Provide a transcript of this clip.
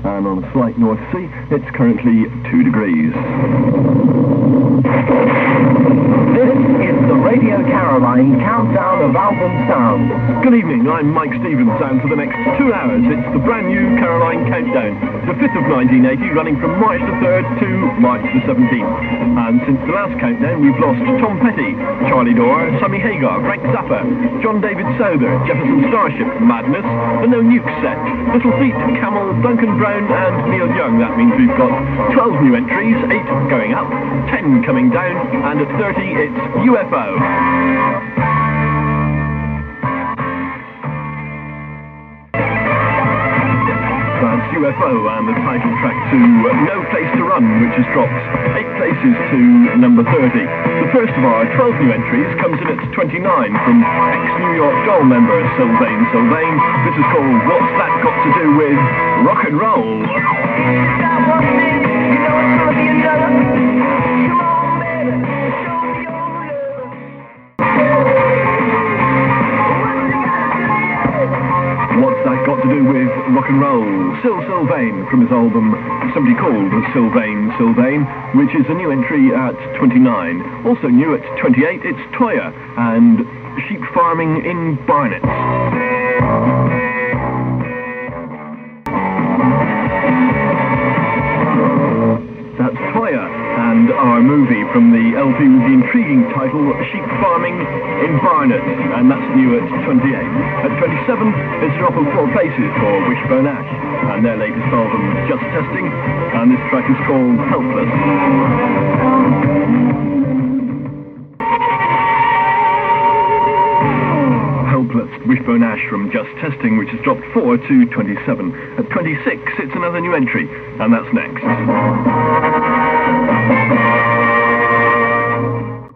and on a slight North Sea, it's currently 2 degrees. This is the Radio Caroline Countdown of Album Sound. Good evening, I'm Mike Stevens, and for the next 2 hours it's the brand new Caroline Countdown, the 5th of 1980, running from March the 3rd to March the 17th. And since the last countdown we've lost Tom Petty, Charlie Dore, Sammy Hagar, Frank Zappa, John David Souther, Jefferson Starship, Madness, the No Nuke Set, Little Feat, Camel, Duncan Brown and Neil Young. That means we've got 12 new entries, 8 going up, 10 coming down, and at 30 it's UFO. That's UFO and the title track to No Place to Run, which has dropped 8 places to number 30. The first of our 12 new entries comes in at 29 from ex-New York Doll member Sylvain Sylvain. This is called What's That Got to Do with Rock and Roll? What's That Got to Do with Rock and Roll? Sylvain from his album Somebody Called Sylvain Sylvain, which is a new entry at 29. Also new at 28, it's Toyah and Sheep Farming in Barnet. That's Toyah and our movie from the LP with the intriguing title Sheep Farming in Barnet, and that's new at 28. At 27, it's a drop of 4 places for Wishbone Ash and their latest album Just Testing, and this track is called Helpless. Helpless, Wishbone Ash from Just Testing, which has dropped 4 to 27. At 26, it's another new entry, and that's next.